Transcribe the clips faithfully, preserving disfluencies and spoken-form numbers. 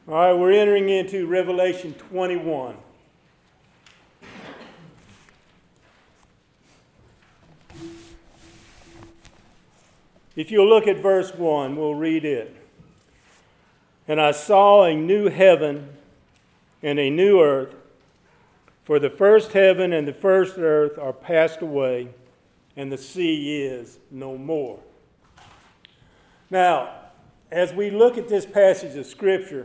All right, we're entering into Revelation twenty-one. If you'll look at verse one, we'll read it. And I saw a new heaven and a new earth, for the first heaven and the first earth are passed away, and the sea is no more. Now, as we look at this passage of Scripture,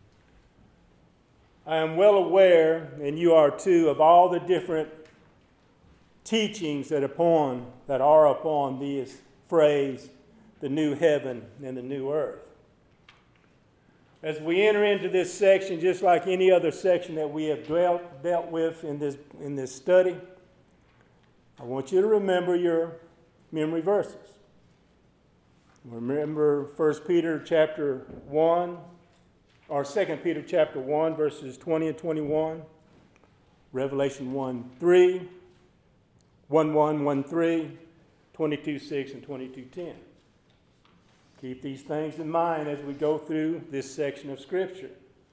I am well aware, and you are too, of all the different teachings that upon that are upon this phrase, the new heaven and the new earth. As we enter into this section, just like any other section that we have dealt, dealt with in this, in this study, I want you to remember your memory verses. Remember First Peter chapter one, or Second Peter chapter one, verses twenty and twenty-one, Revelation one three, one one, one three, twenty-two six, and twenty-two ten. Keep these things in mind as we go through this section of Scripture.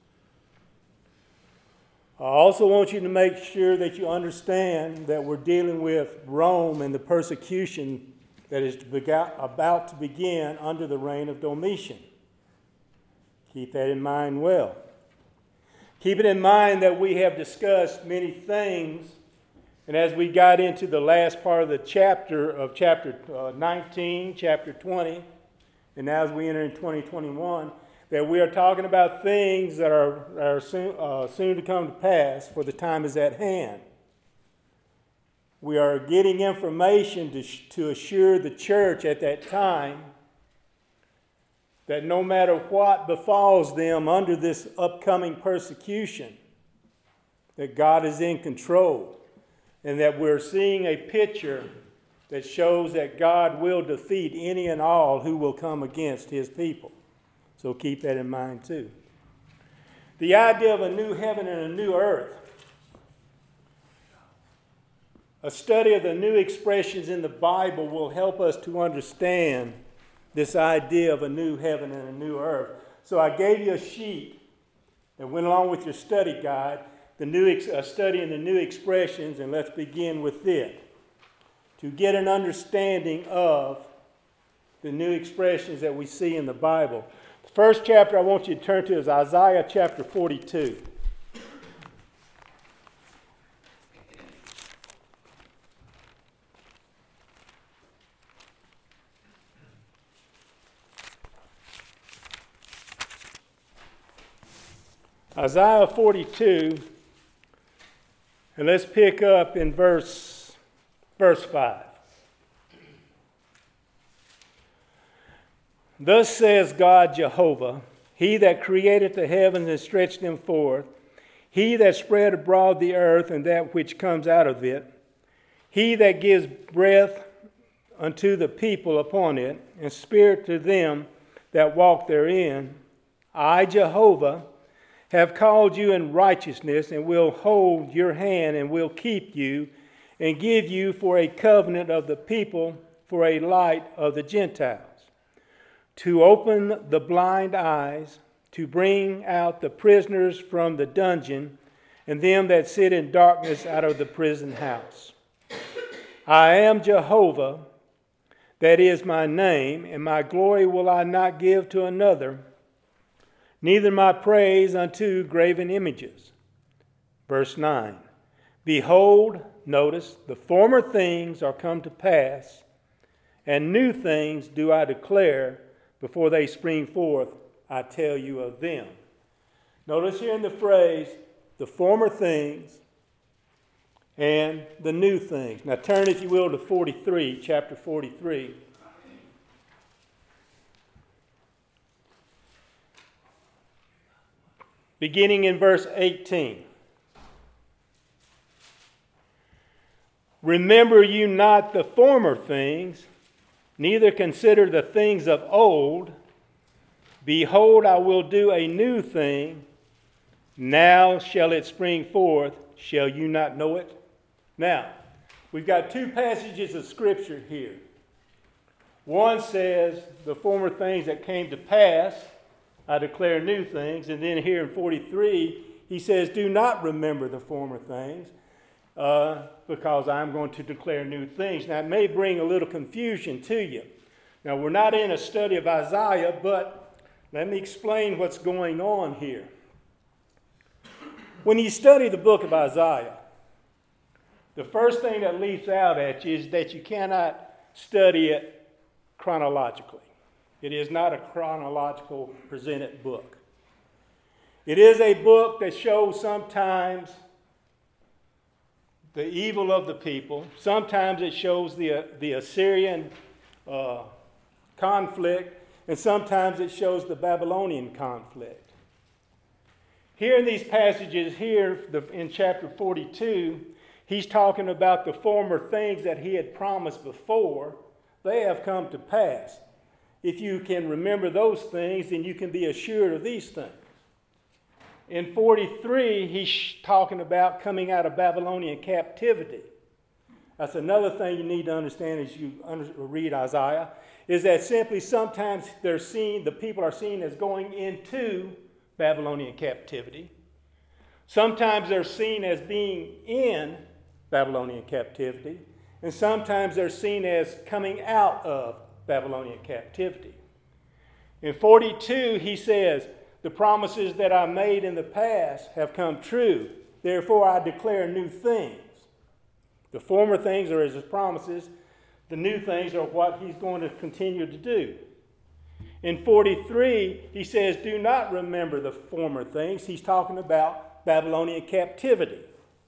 I also want you to make sure that you understand that we're dealing with Rome and the persecution that is about to begin under the reign of Domitian. Keep that in mind well. Keep it in mind that we have discussed many things, and as we got into the last part of the chapter of chapter uh, nineteen, chapter twenty, and now as we enter in twenty twenty-one, that we are talking about things that are, are soon, uh, soon to come to pass, for the time is at hand. We are getting information to, to assure the church at that time that no matter what befalls them under this upcoming persecution, that God is in control, and that we're seeing a picture that shows that God will defeat any and all who will come against his people. So keep that in mind too. The idea of a new heaven and a new earth. A study of the new expressions in the Bible will help us to understand this idea of a new heaven and a new earth. So I gave you a sheet that went along with your study guide, the new ex- a study in the new expressions, and let's begin with it. To get an understanding of the new expressions that we see in the Bible. The first chapter I want you to turn to is Isaiah chapter forty-two. Isaiah forty-two, and let's pick up in verse, verse five. Thus says God Jehovah, he that created the heavens and stretched them forth, he that spread abroad the earth and that which comes out of it, he that gives breath unto the people upon it, and spirit to them that walk therein, I, Jehovah, have called you in righteousness, and will hold your hand, and will keep you, and give you for a covenant of the people, for a light of the Gentiles, to open the blind eyes, to bring out the prisoners from the dungeon, and them that sit in darkness out of the prison house. I am Jehovah, that is my name, and my glory will I not give to another, neither my praise unto graven images. Verse nine, behold, notice, the former things are come to pass, and new things do I declare. Before they spring forth, I tell you of them. Notice here in the phrase, the former things and the new things. Now turn, if you will, to forty-three, chapter forty-three. Beginning in verse eighteen. Remember you not the former things, neither consider the things of old. Behold, I will do a new thing. Now shall it spring forth. Shall you not know it? Now, we've got two passages of Scripture here. One says the former things that came to pass, I declare new things. And then here in forty-three, he says, do not remember the former things, uh, because I'm going to declare new things. Now, it may bring a little confusion to you. Now, we're not in a study of Isaiah, but let me explain what's going on here. When you study the book of Isaiah, the first thing that leaps out at you is that you cannot study it chronologically. It is not a chronological presented book. It is a book that shows sometimes the evil of the people. Sometimes it shows the, uh, the Assyrian uh, conflict, and sometimes it shows the Babylonian conflict. Here in these passages here the, in chapter forty-two, he's talking about the former things that he had promised before. They have come to pass. If you can remember those things, then you can be assured of these things. In forty-three, he's talking about coming out of Babylonian captivity. That's another thing you need to understand as you under, read Isaiah, is that simply sometimes they're seen, the people are seen as going into Babylonian captivity. Sometimes they're seen as being in Babylonian captivity, and sometimes they're seen as coming out of Babylonian captivity. In forty-two, he says, the promises that I made in the past have come true. Therefore, I declare new things. The former things are his promises. The new things are what he's going to continue to do. In forty-three, he says, do not remember the former things. He's talking about Babylonian captivity,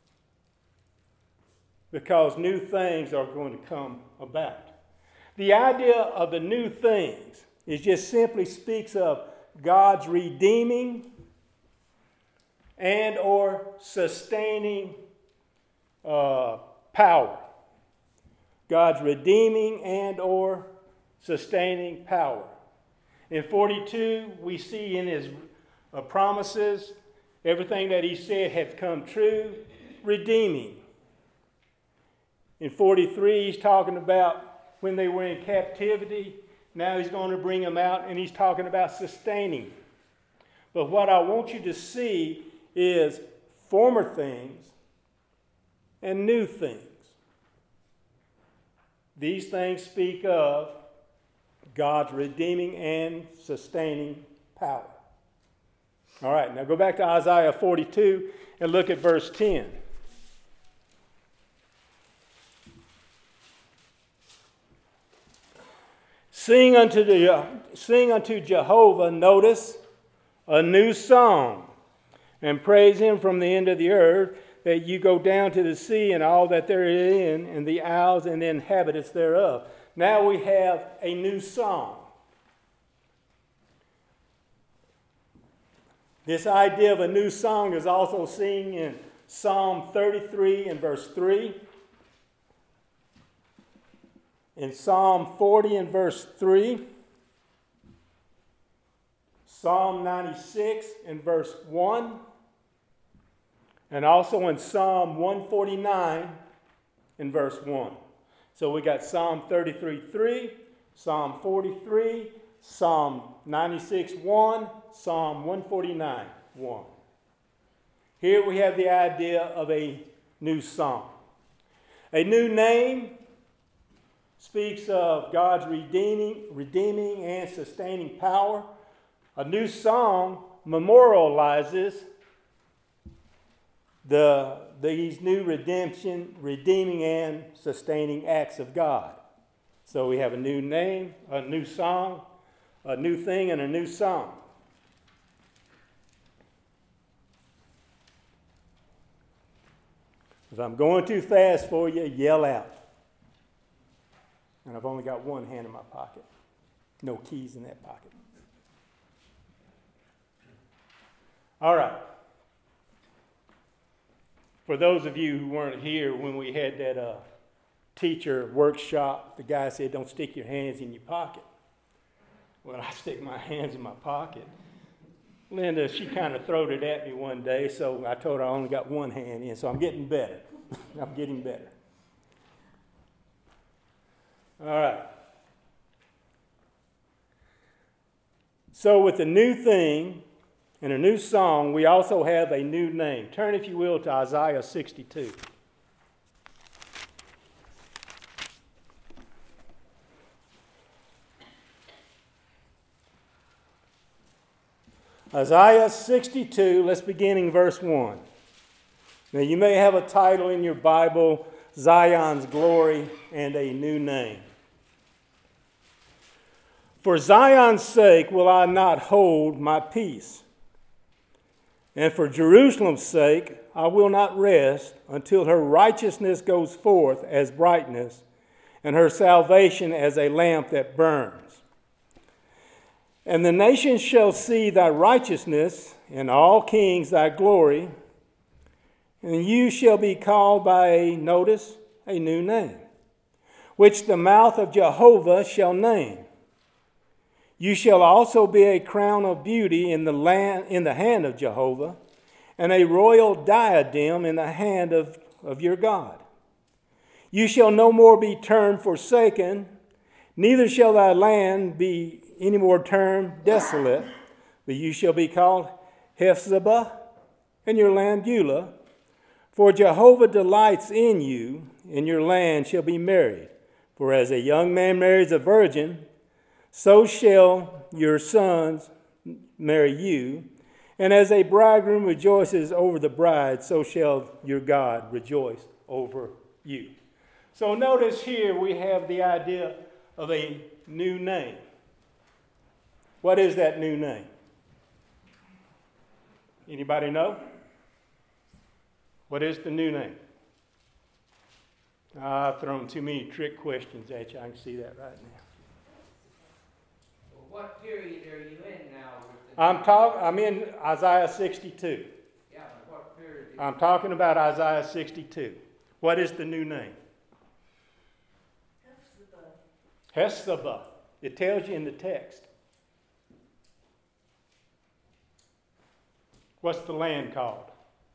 because new things are going to come about. The idea of the new things is just simply speaks of God's redeeming and or sustaining uh, power. God's redeeming and or sustaining power. In forty-two, we see in his uh, promises, everything that he said has come true, redeeming. In forty-three, he's talking about when they were in captivity. Now he's going to bring them out, and he's talking about sustaining. But what I want you to see is former things and new things. These things speak of God's redeeming and sustaining power. All right, now go back to Isaiah forty-two and look at verse ten. Sing unto, the, sing unto Jehovah, notice, a new song, and praise him from the end of the earth, that you go down to the sea and all that there is in, and the isles and the inhabitants thereof. Now we have a new song. This idea of a new song is also seen in Psalm thirty-three and verse three. In Psalm forty and verse three, Psalm ninety-six and verse one, and also in Psalm one forty-nine and verse one. So we got Psalm thirty-three three, Psalm forty-three, Psalm ninety-six one, Psalm one forty-nine one. Here we have the idea of a new song. A new name speaks of God's redeeming, redeeming and sustaining power. A new song memorializes the, these new redemption, redeeming and sustaining acts of God. So we have a new name, a new song, a new thing, and a new song. If I'm going too fast for you, yell out. And I've only got one hand in my pocket. No keys in that pocket. All right. For those of you who weren't here when we had that uh, teacher workshop, the guy said, don't stick your hands in your pocket. Well, I stick my hands in my pocket. Linda, she kind of throwed it at me one day, so I told her I only got one hand in, so I'm getting better. I'm getting better. All right. So with a new thing and a new song, we also have a new name. Turn, if you will, to Isaiah sixty-two. Isaiah sixty-two, let's begin in verse one. Now you may have a title in your Bible, Zion's Glory and a New Name. For Zion's sake will I not hold my peace, and for Jerusalem's sake I will not rest until her righteousness goes forth as brightness, and her salvation as a lamp that burns. And the nations shall see thy righteousness, and all kings thy glory, and you shall be called by a, notice, a new name, which the mouth of Jehovah shall name. You shall also be a crown of beauty in the land, in the hand of Jehovah, and a royal diadem in the hand of, of your God. You shall no more be termed forsaken, neither shall thy land be any more termed desolate, but you shall be called Hephzibah, and your land Beulah. For Jehovah delights in you, and your land shall be married. For as a young man marries a virgin, so shall your sons marry you. And as a bridegroom rejoices over the bride, so shall your God rejoice over you. So notice here we have the idea of a new name. What is that new name? Anybody know? What is the new name? I've thrown too many trick questions at you. I can see that right now. Well, what period are you in now? With the I'm talk. I'm in Isaiah sixty-two. Yeah, but what period? I'm talking about Isaiah sixty-two. What is the new name? Hephzibah. Hephzibah. It tells you in the text. What's the land called?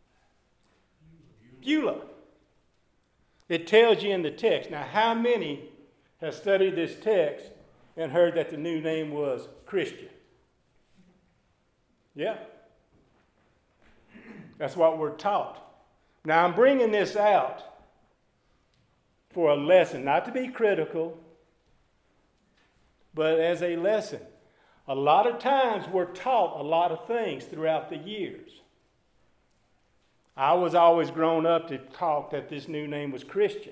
Beulah. It tells you in the text. Now, how many have studied this text and heard that the new name was Christian? Yeah. That's what we're taught. Now, I'm bringing this out for a lesson, not to be critical, but as a lesson. A lot of times we're taught a lot of things throughout the years. I was always grown up to talk that this new name was Christian.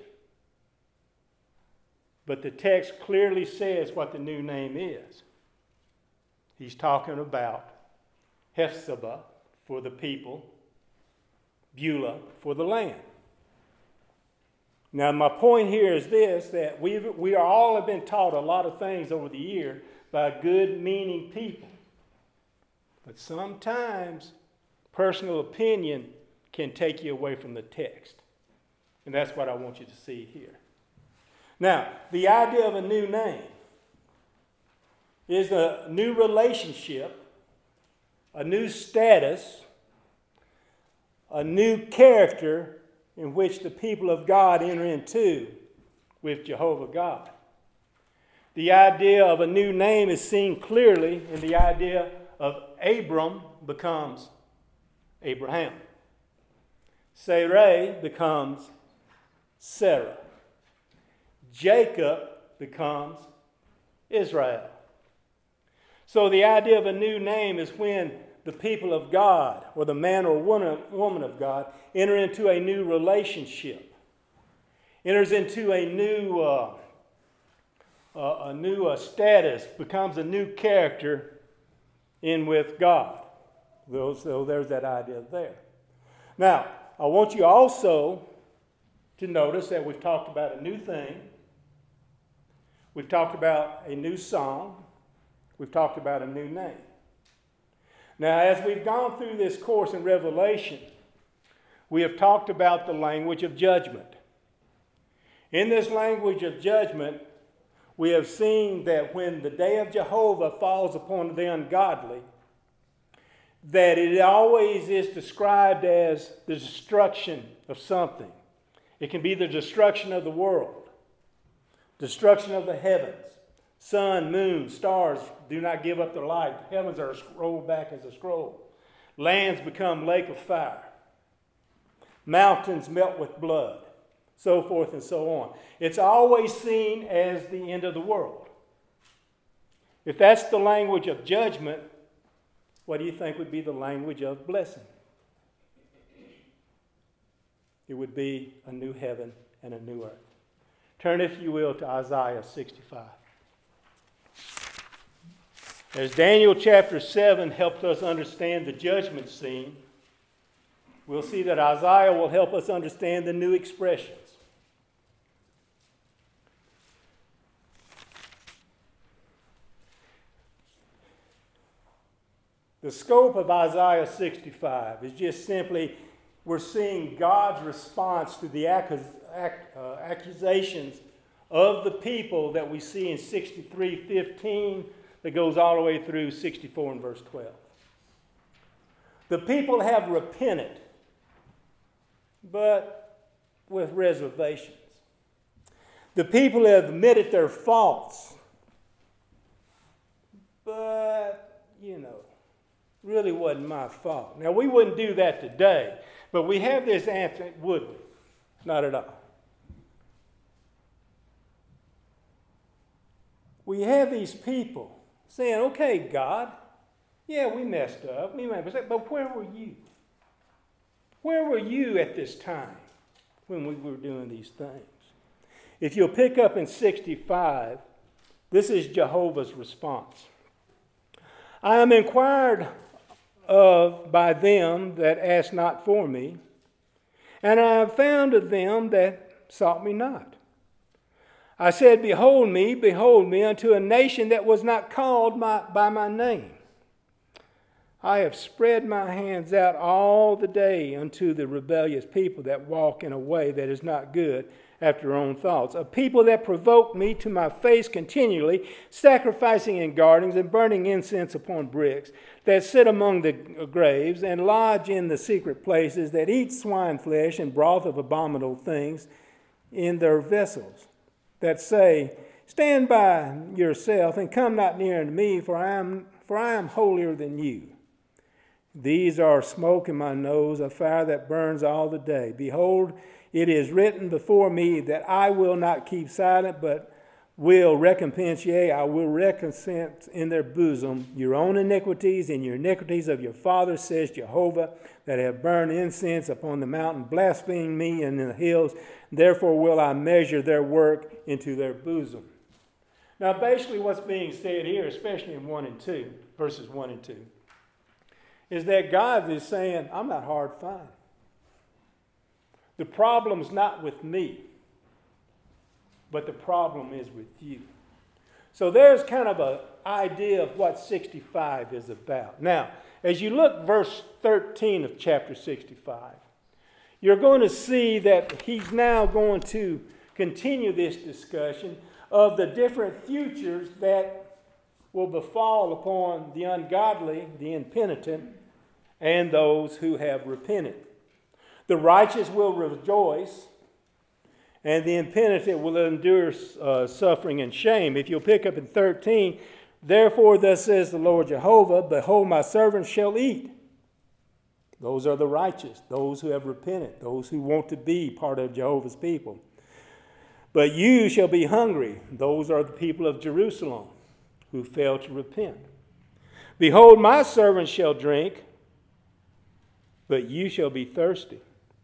But the text clearly says what the new name is. He's talking about Hephzibah for the people, Beulah for the land. Now, my point here is this, that we we are all have been taught a lot of things over the year by good-meaning people. But sometimes personal opinion can take you away from the text. And that's what I want you to see here. Now, the idea of a new name is a new relationship, a new status, a new character in which the people of God enter into with Jehovah God. The idea of a new name is seen clearly in the idea of Abram becomes Abraham. Sarai becomes Sarah. Jacob becomes Israel. So the idea of a new name is when the people of God, or the man or woman of God, enter into a new relationship, enters into a new uh, uh, a new uh, status, becomes a new character in with God. So there's that idea there. Now, I want you also to notice that we've talked about a new thing. We've talked about a new song. We've talked about a new name. Now, as we've gone through this course in Revelation, we have talked about the language of judgment. In this language of judgment, we have seen that when the day of Jehovah falls upon the ungodly, that it always is described as the destruction of something. It can be the destruction of the world, destruction of the heavens, Sun, moon, stars do not give up their light. Heavens are rolled back as a scroll. Lands become lake of fire. Mountains melt with blood. So forth and so on. It's always seen as the end of the world. If that's the language of judgment, what do you think would be the language of blessing? It would be a new heaven and a new earth. Turn, if you will, to Isaiah sixty-five. As Daniel chapter seven helped us understand the judgment scene, we'll see that Isaiah will help us understand the new expressions. The scope of Isaiah sixty-five is just simply we're seeing God's response to the accus- ac- uh, accusations of the people that we see in sixty-three fifteen that goes all the way through sixty-four and verse twelve. The people have repented, but with reservations. The people have admitted their faults, but, you know, really wasn't my fault. Now, we wouldn't do that today, but we have this answer, would we? Not at all. We have these people saying, okay, God, yeah, we messed up, we made mistakes, but where were you? Where were you at this time when we were doing these things? If you'll pick up in sixty-five, this is Jehovah's response. I am inquired of by them that asked not for me, and I have found of them that sought me not. I said, behold me, behold me, unto a nation that was not called my, by my name. I have spread my hands out all the day unto the rebellious people that walk in a way that is not good after their own thoughts, a people that provoke me to my face continually, sacrificing in gardens and burning incense upon bricks, that sit among the graves and lodge in the secret places, that eat swine flesh and broth of abominable things in their vessels, that say, stand by yourself and come not near unto me, for I am for I am holier than you. These are smoke in my nose, a fire that burns all the day. Behold, it is written before me that I will not keep silent, but will recompense, yea, I will recompense in their bosom your own iniquities and your iniquities of your fathers, says Jehovah, that have burned incense upon the mountain, blaspheming me in the hills. Therefore will I measure their work into their bosom. Now, basically what's being said here, especially in one and two, verses one and two, is that God is saying, I'm not hard to find. The problem's not with me, but the problem is with you. So there's kind of an idea of what sixty-five is about. Now, as you look verse thirteen of chapter sixty-five, you're going to see that he's now going to continue this discussion of the different futures that will befall upon the ungodly, the impenitent, and those who have repented. The righteous will rejoice, and the impenitent will endure uh, suffering and shame. If you'll pick up in thirteen, therefore thus says the Lord Jehovah, behold, my servants shall eat. Those are the righteous, those who have repented, those who want to be part of Jehovah's people. But you shall be hungry. Those are the people of Jerusalem who fail to repent. Behold, my servants shall drink, but you shall be thirsty.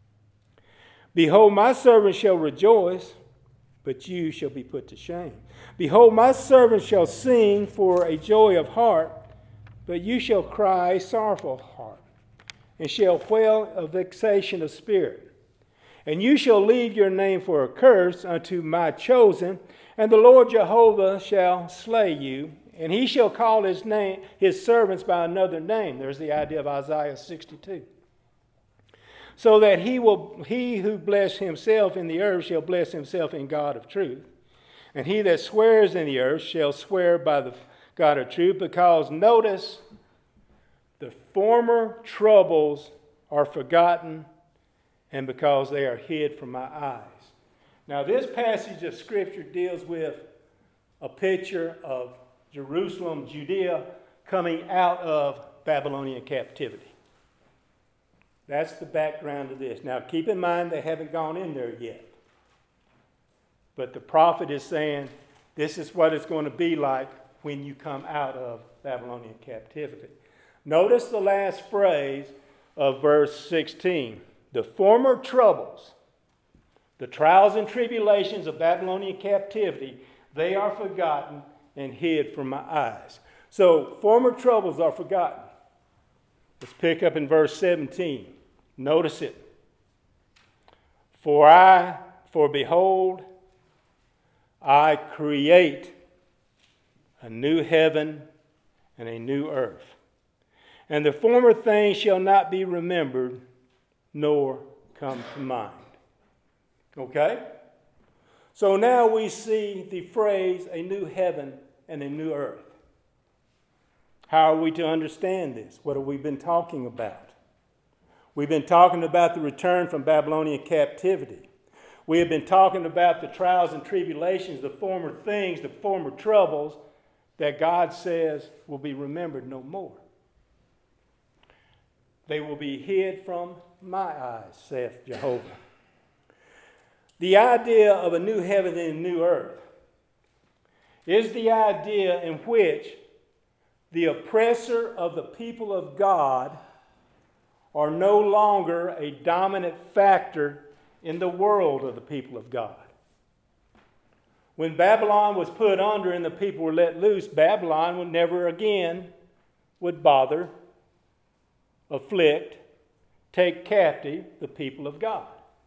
Behold, my servants shall rejoice, but you shall be put to shame. Behold, my servants shall sing for a joy of heart, but you shall cry a sorrowful heart, and shall wail a vexation of spirit. And you shall leave your name for a curse unto my chosen, and the Lord Jehovah shall slay you, and he shall call his name, his servants by another name. There's the idea of Isaiah sixty-two. So that he will, he who bless himself in the earth shall bless himself in God of truth. And he that swears in the earth shall swear by the God of truth, because notice, the former troubles are forgotten, and because they are hid from my eyes. Now, this passage of Scripture deals with a picture of Jerusalem, Judea, coming out of Babylonian captivity. That's the background of this. Now keep in mind they haven't gone in there yet. But the prophet is saying this is what it's going to be like when you come out of Babylonian captivity. Notice the last phrase of verse sixteen. The former troubles, the trials and tribulations of Babylonian captivity, they are forgotten and hid from my eyes. So former troubles are forgotten. Let's pick up in verse seventeen. Notice it. For I, for behold, I create a new heaven and a new earth. And the former things shall not be remembered, nor come to mind. Okay? So now we see the phrase, a new heaven and a new earth. How are we to understand this? What have we been talking about? We've been talking about the return from Babylonian captivity. We have been talking about the trials and tribulations, the former things, the former troubles that God says will be remembered no more. They will be hid from my eyes, saith Jehovah. The idea of a new heaven and a new earth is the idea in which the oppressor of the people of God are no longer a dominant factor in the world of the people of God. When Babylon was put under and the people were let loose, Babylon would never again would bother, afflict, take captive the people of God.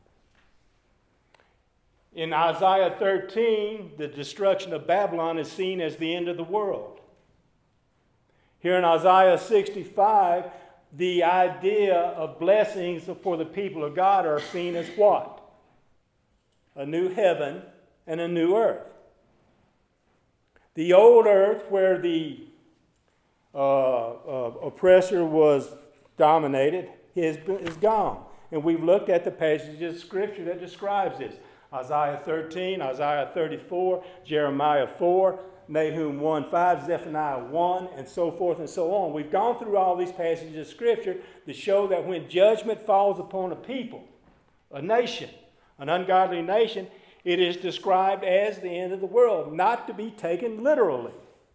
In Isaiah thirteen, the destruction of Babylon is seen as the end of the world. Here in Isaiah sixty-five, the idea of blessings for the people of God are seen as what? A new heaven and a new earth. The old earth where the uh, uh, oppressor was dominated is, is gone. And we've looked at the passages of Scripture that describes this. Isaiah thirteen, Isaiah thirty-four, Jeremiah four, Nahum one five, Zephaniah one, and so forth and so on. We've gone through all these passages of Scripture to show that when judgment falls upon a people, a nation, an ungodly nation, it is described as the end of the world, not to be taken literally.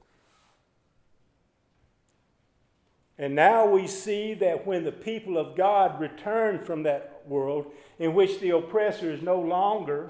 And now we see that when the people of God return from that world in which the oppressor is no longer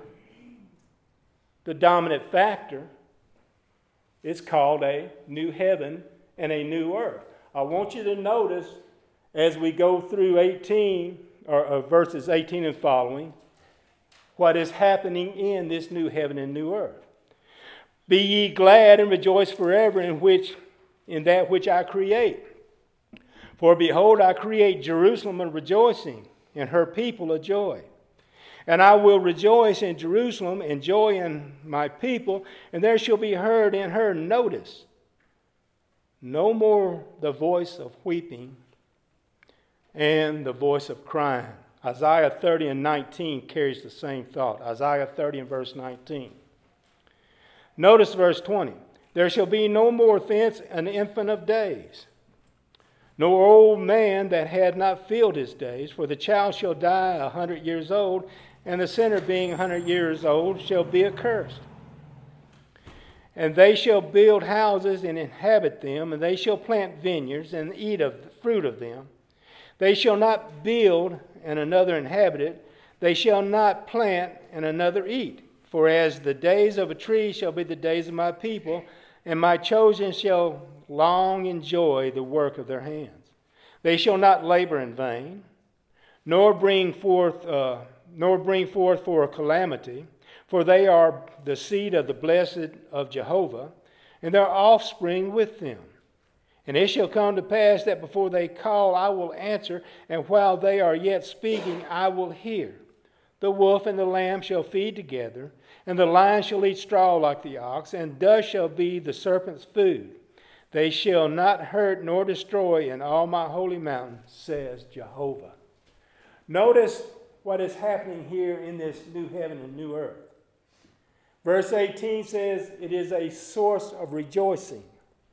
the dominant factor, it's called a new heaven and a new earth. I want you to notice as we go through eighteen, or, or verses eighteen and following, what is happening in this new heaven and new earth. Be ye glad and rejoice forever in which in that which I create. For behold, I create Jerusalem a rejoicing, and her people a joy. And I will rejoice in Jerusalem, and joy in my people, and there shall be heard in her, notice, no more the voice of weeping and the voice of crying. Isaiah thirty and nineteen carries the same thought. Isaiah thirty and verse nineteen. Notice verse twenty. There shall be no more thence an infant of days, nor old man that had not filled his days, for the child shall die a hundred years old, and the sinner being a hundred years old shall be accursed. And they shall build houses and inhabit them, and they shall plant vineyards and eat of the fruit of them. They shall not build and another inhabit it. They shall not plant and another eat. For as the days of a tree shall be the days of my people, and my chosen shall long enjoy the work of their hands. They shall not labor in vain, nor bring forth, uh, nor bring forth for a calamity, for they are the seed of the blessed of Jehovah, and their offspring with them. And it shall come to pass that before they call, I will answer, and while they are yet speaking, I will hear. The wolf and the lamb shall feed together, and the lion shall eat straw like the ox, and dust shall be the serpent's food. They shall not hurt nor destroy in all my holy mountain, says Jehovah. Notice what is happening here in this new heaven and new earth. Verse eighteen says it is a source of rejoicing.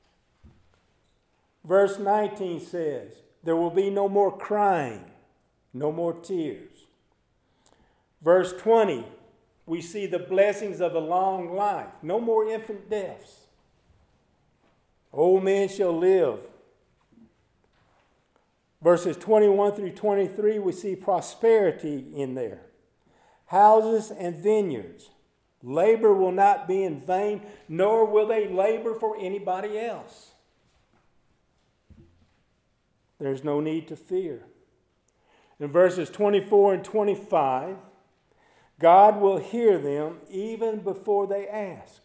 Verse nineteen says there will be no more crying, no more tears. Verse twenty, we see the blessings of a long life. No more infant deaths. Old men shall live. Verses twenty-one through twenty-three, we see prosperity in there. Houses and vineyards. Labor will not be in vain, nor will they labor for anybody else. There's no need to fear. In verses twenty-four and twenty-five, God will hear them even before they ask.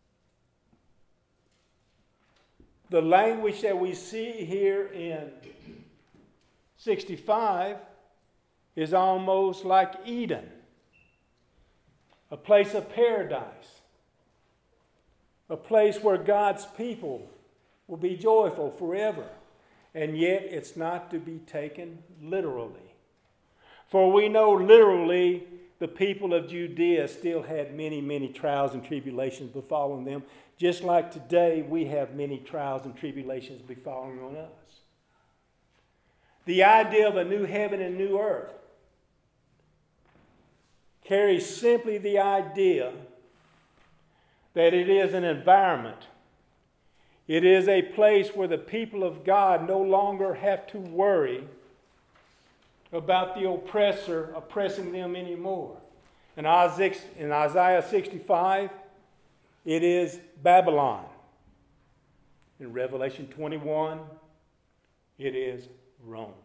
The language that we see here in sixty-five is almost like Eden, a place of paradise, a place where God's people will be joyful forever. And yet it's not to be taken literally. For we know literally the people of Judea still had many, many trials and tribulations befalling them, just like today we have many trials and tribulations befalling on us. The idea of a new heaven and new earth carries simply the idea that it is an environment. It is a place where the people of God no longer have to worry about the oppressor oppressing them anymore. In Isaiah sixty-five, it is Babylon. In Revelation twenty-one, it is Rome.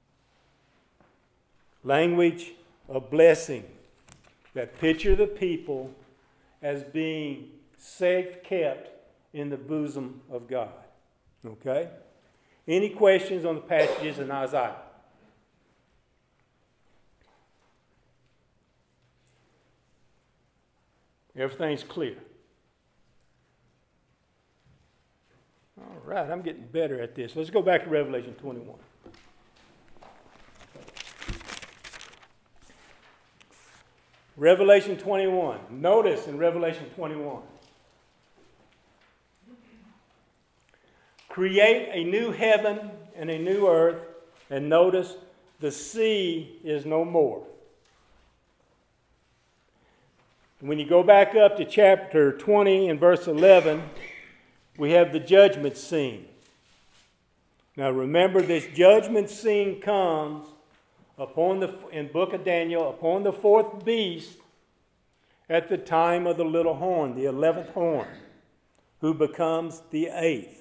Language of blessing that picture the people as being safe kept in the bosom of God. Okay? Any questions on the passages in Isaiah? Everything's clear. All right, I'm getting better at this. Let's go back to Revelation twenty-one. Revelation twenty-one. Notice in Revelation twenty-one. Create a new heaven and a new earth, and notice the sea is no more. When you go back up to chapter twenty and verse eleven, we have the judgment scene. Now remember, this judgment scene comes upon the in book of Daniel upon the fourth beast at the time of the little horn, the eleventh horn, who becomes the eighth.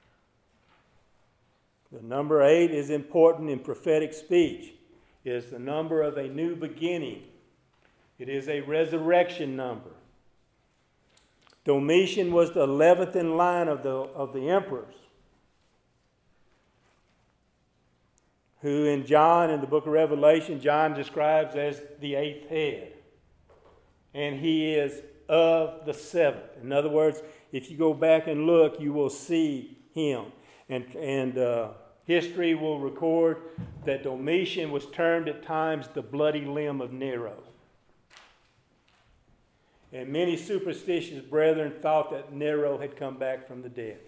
The number eight is important in prophetic speech. It is the number of a new beginning. It is a resurrection number. Domitian was the eleventh in line of the, of the emperors, who in John, in the book of Revelation, John describes as the eighth head. And he is of the seventh. In other words, if you go back and look, you will see him. And, and uh, history will record that Domitian was termed at times the bloody limb of Nero. And many superstitious brethren thought that Nero had come back from the dead.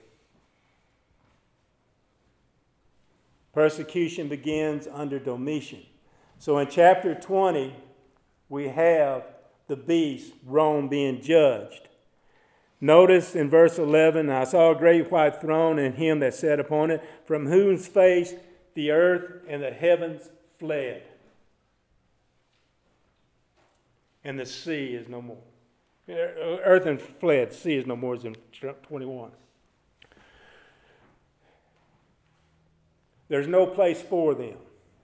Persecution begins under Domitian. So in chapter twenty, we have the beast, Rome, being judged. Notice in verse eleven, I saw a great white throne and him that sat upon it, from whose face the earth and the heavens fled. And the sea is no more. Earth and fled, sea is no more, as in twenty-one. There's no place for them.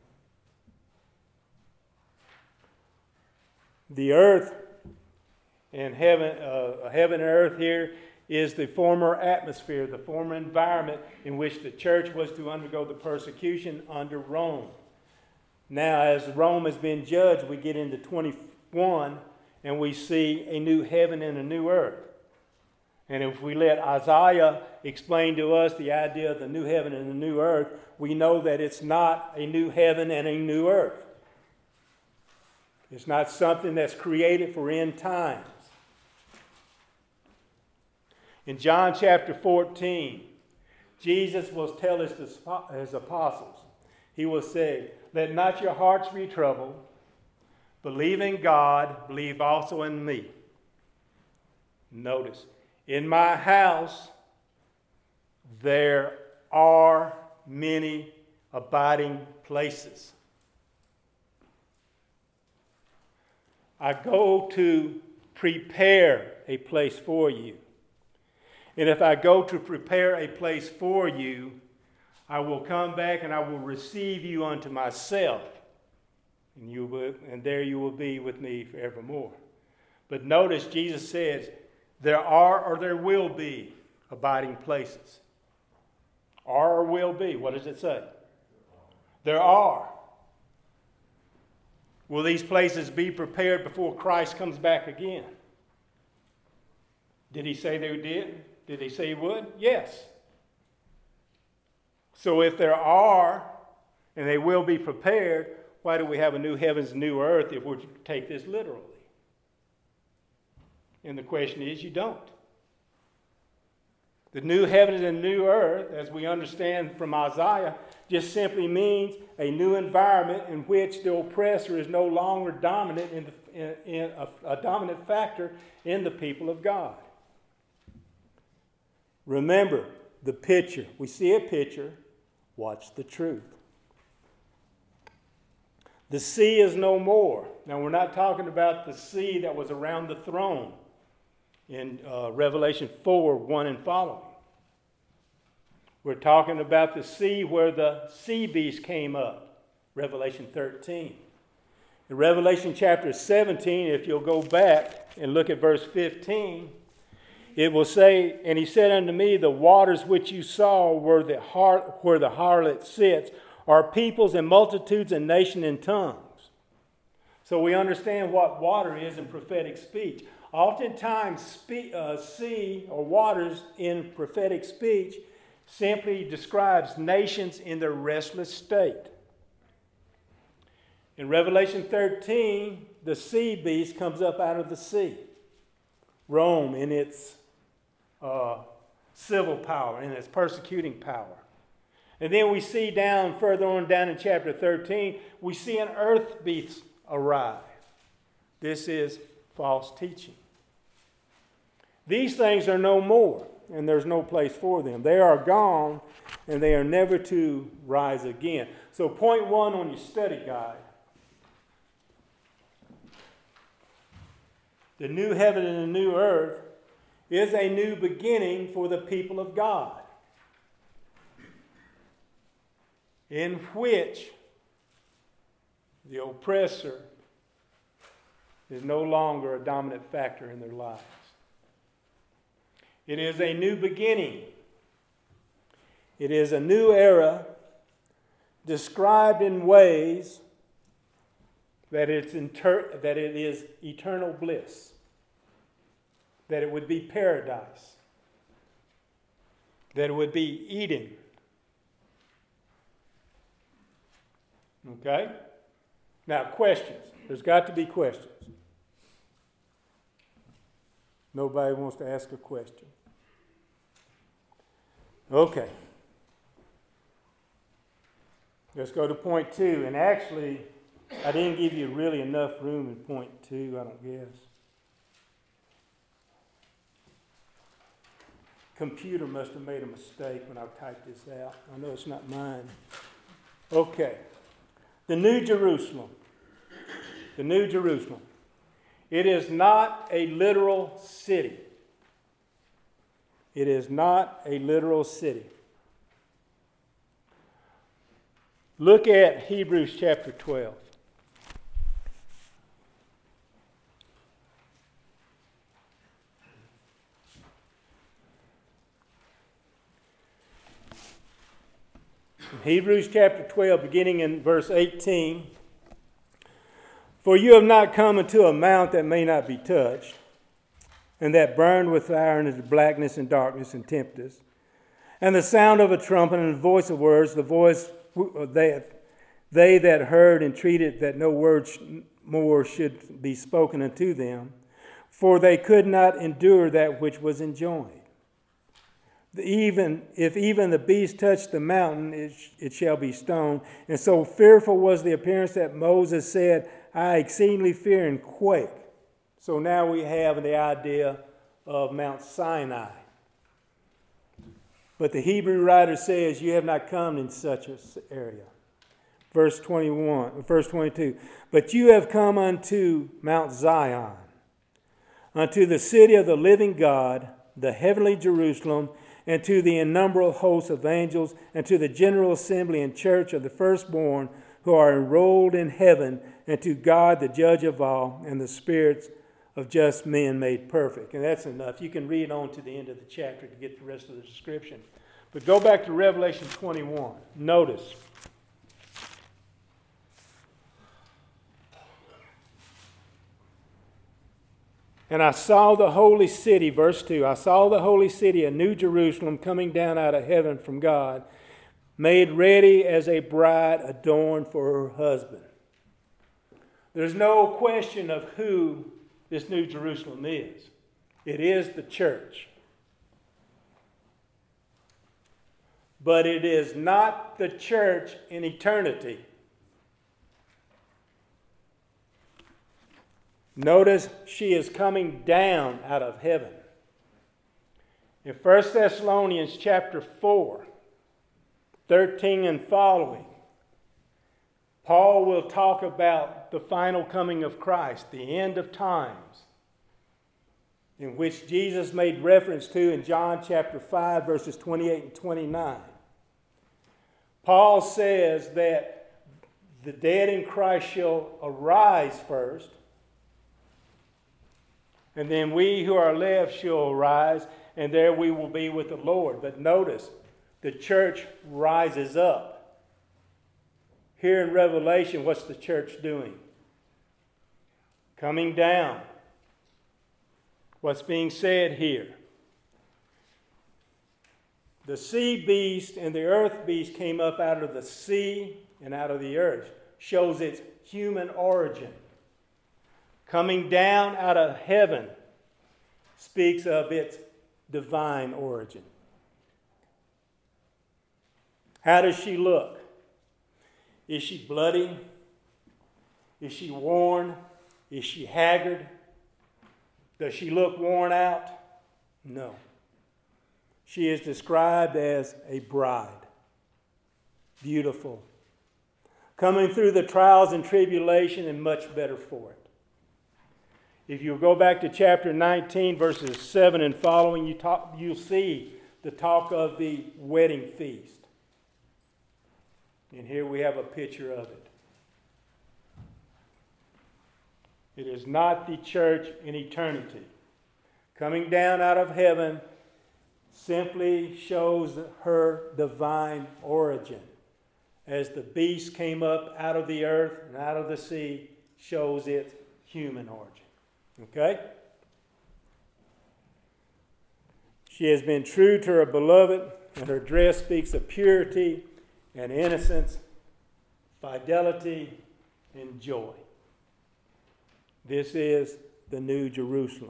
The earth and heaven, uh, heaven and earth here is the former atmosphere, the former environment in which the church was to undergo the persecution under Rome. Now, as Rome has been judged, we get into twenty-one, and we see a new heaven and a new earth. And if we let Isaiah explain to us the idea of the new heaven and the new earth, we know that it's not a new heaven and a new earth. It's not something that's created for end times. In John chapter fourteen, Jesus will tell his, his apostles, he will say, let not your hearts be troubled. Believe in God, believe also in me. Notice, in my house there are many abiding places. I go to prepare a place for you. And if I go to prepare a place for you, I will come back and I will receive you unto myself. And you will, and there you will be with me forevermore. But notice Jesus says, there are or there will be abiding places. Are or will be. What does it say? There are. Will these places be prepared before Christ comes back again? Did he say they did? Did he say he would? Yes. So if there are, and they will be prepared, why do we have a new heavens and new earth if we're to take this literally? And the question is, you don't. The new heavens and new earth, as we understand from Isaiah, just simply means a new environment in which the oppressor is no longer dominant in, the, in, in a, a dominant factor in the people of God. Remember the picture. We see a picture. Watch the truth. The sea is no more. Now, we're not talking about the sea that was around the throne in uh, Revelation four, one and following. We're talking about the sea where the sea beast came up, Revelation thirteen. In Revelation chapter seventeen, if you'll go back and look at verse fifteen, it will say, and he said unto me, the waters which you saw where the, har- where the harlot sits are peoples and multitudes and nations and tongues. So we understand what water is in prophetic speech. Oftentimes, spe- uh, sea or waters in prophetic speech simply describes nations in their restless state. In Revelation thirteen, the sea beast comes up out of the sea. Rome in its uh, civil power, in its persecuting power. And then we see down, further on down in chapter thirteen, we see an earth beast arrive. This is false teaching. These things are no more, and there's no place for them. They are gone, and they are never to rise again. So point one on your study guide. The new heaven and the new earth is a new beginning for the people of God, in which the oppressor is no longer a dominant factor in their lives. It is a new beginning. It is a new era described in ways that it's inter- that it is eternal bliss, that it would be paradise, that it would be Eden. Okay? Now, questions. There's got to be questions. Nobody wants to ask a question. Okay. Let's go to point two. And actually, I didn't give you really enough room in point two, I don't guess. Computer must have made a mistake when I typed this out. I know it's not mine. Okay. The New Jerusalem. The New Jerusalem. It is not a literal city. It is not a literal city. Look at Hebrews chapter twelve. In Hebrews chapter twelve, beginning in verse eighteen. For you have not come into a mount that may not be touched, and that burned with fire and is blackness and darkness and tempest, and the sound of a trumpet and the voice of words, the voice that they that heard entreated that no words more should be spoken unto them, for they could not endure that which was enjoined. even if even the beast touch the mountain, it, it shall be stoned. And so fearful was the appearance that Moses said, I exceedingly fear and quake. So now we have the idea of Mount Sinai. But the Hebrew writer says, you have not come in such an area. Verse twenty-one, verse twenty-two. But you have come unto Mount Zion, unto the city of the living God, the heavenly Jerusalem, and to the innumerable hosts of angels, and to the general assembly and church of the firstborn who are enrolled in heaven, and to God the judge of all, and the spirits of just men made perfect. And that's enough. You can read on to the end of the chapter to get the rest of the description. But go back to Revelation twenty-one. Notice. And I saw the holy city, verse two, I saw the holy city, a new Jerusalem, coming down out of heaven from God, made ready as a bride adorned for her husband. There's no question of who this new Jerusalem is. It is the church. But it is not the church in eternity. Notice she is coming down out of heaven. In First Thessalonians chapter four, thirteen and following, Paul will talk about the final coming of Christ, the end of times, in which Jesus made reference to in John chapter five, verses twenty-eight and twenty-nine. Paul says that the dead in Christ shall arise first, and then we who are left shall arise, and there we will be with the Lord. But notice, the church rises up. Here in Revelation, what's the church doing? Coming down. What's being said here? The sea beast and the earth beast came up out of the sea and out of the earth. Shows its human origin. Coming down out of heaven speaks of its divine origin. How does she look? Is she bloody? Is she worn? Is she haggard? Does she look worn out? No. She is described as a bride. Beautiful. Coming through the trials and tribulation and much better for it. If you go back to chapter nineteen, verses seven and following, you talk, you'll see the talk of the wedding feast. And here we have a picture of it. It is not the church in eternity. Coming down out of heaven simply shows her divine origin. As the beast came up out of the earth and out of the sea, shows its human origin. Okay? She has been true to her beloved, and her dress speaks of purity and innocence, fidelity, and joy. This is the New Jerusalem.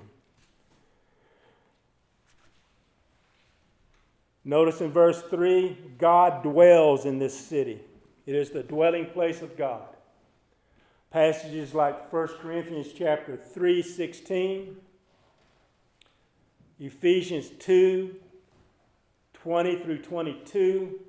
Notice in verse three, God dwells in this city. It is the dwelling place of God. Passages like First Corinthians chapter three, sixteen, Ephesians two, twenty through twenty-two,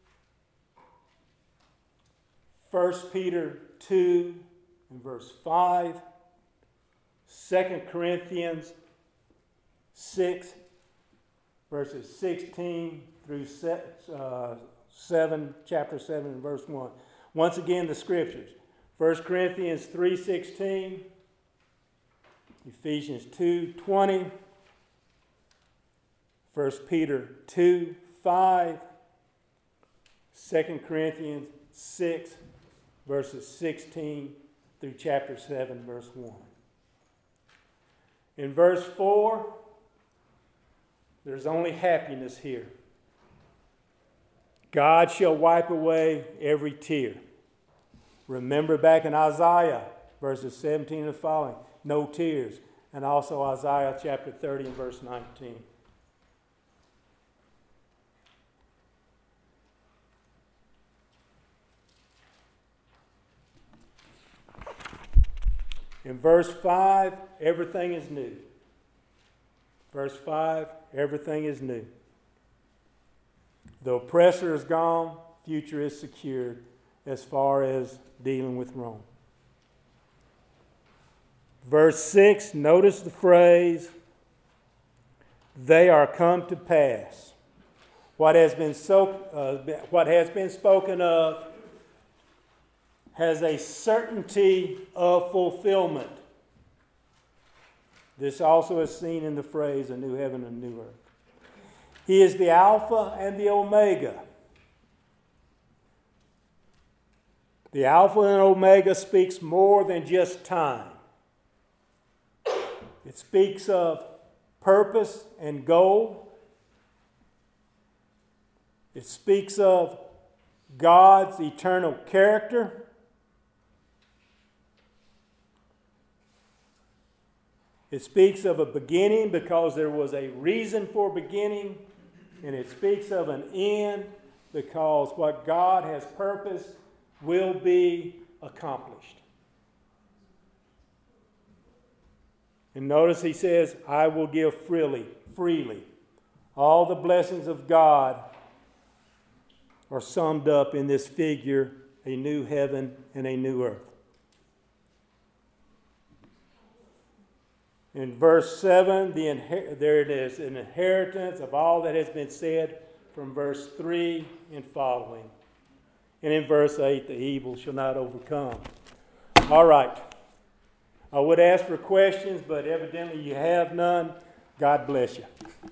First Peter two and verse five, Second Corinthians six, verses sixteen through seven, chapter seven and verse one. Once again, the scriptures. First Corinthians three sixteen, Ephesians two twenty, First Peter two five, Second Corinthians six, verses sixteen through chapter seven, verse one. In verse four, there's only happiness here. God shall wipe away every tear. Remember back in Isaiah, verses seventeen and following, no tears. And also Isaiah chapter thirty and verse nineteen. In verse five, everything is new. Verse five, everything is new. The oppressor is gone, future is secured as far as dealing with Rome. Verse six, notice the phrase, they are come to pass. What has been so, uh, what has been spoken of has a certainty of fulfillment. This also is seen in the phrase, a new heaven and a new earth. He is the Alpha and the Omega. The Alpha and Omega speaks more than just time. It speaks of purpose and goal. It speaks of God's eternal character. It speaks of a beginning because there was a reason for beginning. And it speaks of an end because what God has purposed will be accomplished. And notice he says, I will give freely, freely. All the blessings of God are summed up in this figure, a new heaven and a new earth. In verse seven, the inher- there it is, an inheritance of all that has been said from verse three and following. And in verse eight, the evil shall not overcome. All right. I would ask for questions, but evidently you have none. God bless you.